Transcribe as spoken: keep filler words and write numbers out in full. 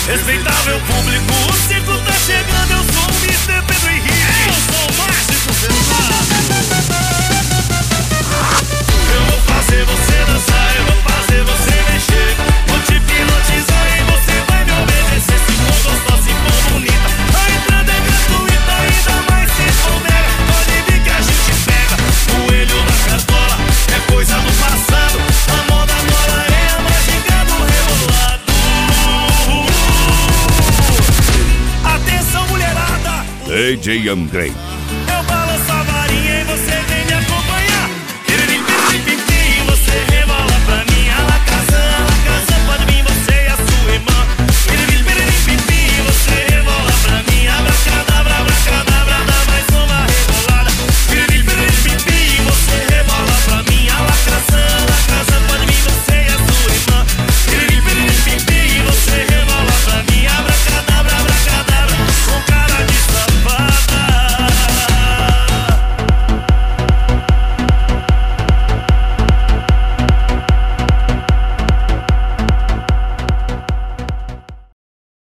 Respeitável público, o circo tá chegando. Eu sou o mister Pedro Henrique. Eu sou o Mágico Fernando. Eu vou fazer você dançar, eu vou fazer você mexer. Vou te hipnotizar e você vai me obedecer. Se for gostosa, se for bonita, a entrada é gratuita. Ainda mais se for mega, pode vir que a gente pega. Coelho na cartola, é coisa do passado. A moda agora é a mágica do rebolado. Atenção, mulherada! D J Andrei.